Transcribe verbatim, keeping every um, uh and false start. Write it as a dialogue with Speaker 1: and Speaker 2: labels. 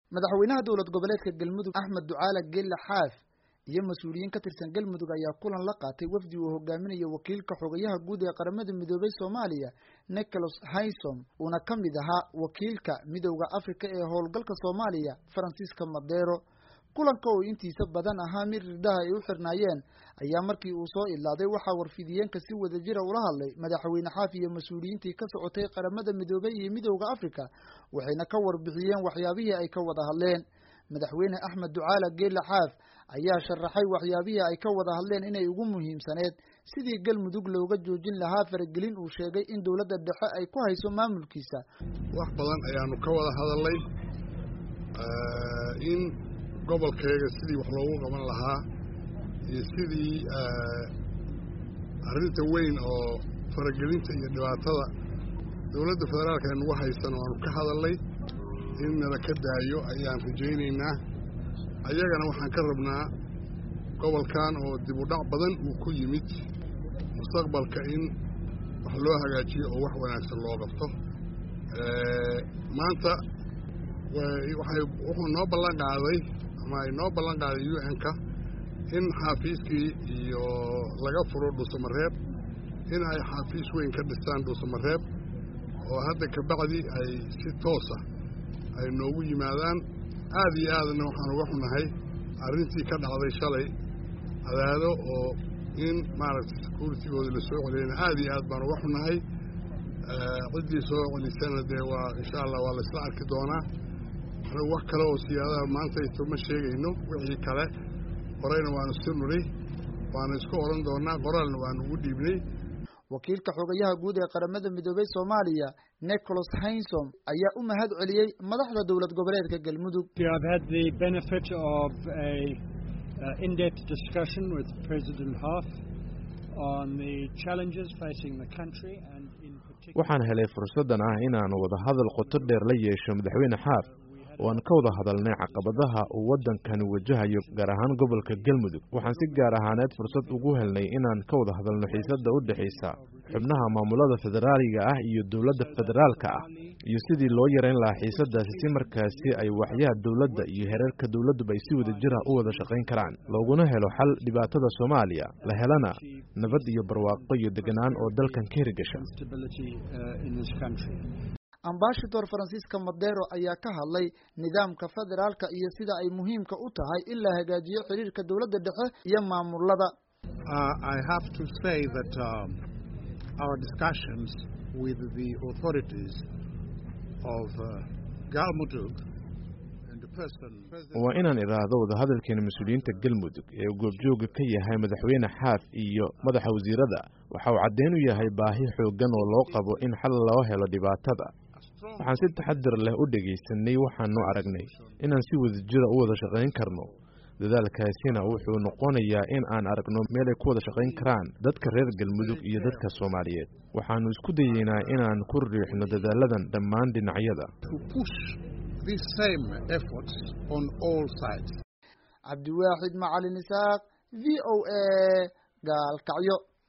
Speaker 1: madaxweynaha dowlad goboleedka Galmudug Axmed Ducaale Geelle Xaaf iyo mas'uuliyiin ka tirsan Galmudug ayaa kulan la qaatay wafdi uu hogaaminayo wakiilka xogayaha guud ee qaramada midoobay Soomaaliya Nicholas Haysom una kamid ahaa wakiilka midowga Afrika ee howlgalka Soomaaliya Francisco Madero. kulanka oo intiisa badan ahaa mid ridaha ay u xirnaayeen ayaa markii uu soo ilaaday waxa warfidiyeenka si wada jira ula hadlay madaxweyne Xaaf iyo mas'uuliyiintii ka socotay qaramada midoobay iyo midowga Afrika waxayna ka warbixiyeen waxyaabihii ay ka wada hadleen. madaxweyne Axmed Ducaale Geelle Xaaf ayaa sharaxay waxyaabihii ay ka wada hadleen inay ugu muhiimsaneed sidii Galmudug looga joojin lahaa faragelin uu sheegay in dawladda dhexe ay ku hayso maamulkiisa.
Speaker 2: wax badan ayaanu ka wada hadalnay in gobolkayga sidii wax loogu qaban lahaa iyo sidii arrinta weyn oo faragelinta iyo dhibaatada dawladda federaalka ee nagu haysan waanu ka hadalnay in nala ka daayo ayaan rajaynaynaa. ayagana waxaan ka rabnaa gobolkan oo dib u dhac badan uu ku yimid mustaqbalka in wax loo hagaajiyo oo wax wanaagsan loo qabto. maanta waxay wuxuu noo ballan qaaday ama ay noo ballan qaaday U N-ka in xafiiskii iyo laga furo Dhuusamareeb in ay xafiis weyn ka dhistaan Dhuusamareeb oo hadda ka bacdi ay si toos ah ay noogu yimaadaan. aad iyo aadna waxaan uga xunahay arrintii ka dhacday shalay cadaado oo in maaragtay security-gooda la soo celiyayna aad iyo aad baan uga xunahay. ciddii soo celisana dee waa insha allah waa la isla arki doonaa. wax kale oo siyaadaha maanta ito ma sheegayno. wixii kale horeyna waanu iska nulay waanu isku oran doonaa qoraalna waanu ugu dhiibnay.
Speaker 1: wakiilka xogayaha guud ee qaramada midoobay Soomaaliya Nicholas Haysom ayaa u mahad celiyay madaxda dowlad goboleedka Galmudug.
Speaker 3: We have had the benefit of a uh, in-depth discussion with President Xaaf on the challenges facing the country and in particular
Speaker 4: waxaan helay fursadan ah inaan wada hadal qoto dheer la yeesho madaxweyne Xaaf oo aan ka wada hadalnay caqabadaha uu waddankani wajahayo gaar ahaan gobolka Galmudug. waxaan si gaar ahaaneed fursad ugu helnay inaan ka wada hadalno xiisadda u dhaxaysa xubnaha maamulada federaaliga ah iyo dawladda federaalka ah iyo sidii loo yareyn lahaa xiisaddaasi si markaasi ay waxyaha dawladda iyo heerarka dawladduba ay si wada jir ah u wada shaqayn karaan looguna helo xal dhibaatada Soomaaliya la helana nabad iyo barwaaqo iyo deganaan oo dalkan ka hirgasha.
Speaker 1: Ambassador Francisco Madero ayaa ka hadlay nidaamka federaalka iyo sida ay muhiimka u tahay in la hagaajiyo xiriirka dawladda dhexe iyo maamulada.
Speaker 5: Uh, I have to say that um, our discussions with the authorities of uh, Galmudug and the person
Speaker 4: waa inaan iraahdo wada hadalkeena mas'uuliyiinta Galmudug ee goobjooga ka yahay madaxweyne Xaaf iyo madaxa wasiirada waxa uu caddeyn u yahay baahi xooggan oo loo qabo in xal loo helo dhibaatada. waxaan si taxaddar leh u dhageysanay waxaanu aragnay inaan si wada jir u wada shaqayn karno. dadaalkaasina wuxuu noqonayaa in aan aragno meel ay ku wada shaqayn karaan dadka reer Galmudug iyo dadka Soomaaliyeed. waxaanu isku dayeynaa inaan ku riixno dadaaladan dhammaan dhinacyada.
Speaker 5: These same efforts on all sides.
Speaker 1: Cabdiwaaxid Macalin Isaaq, V O A, Gaalkacyo.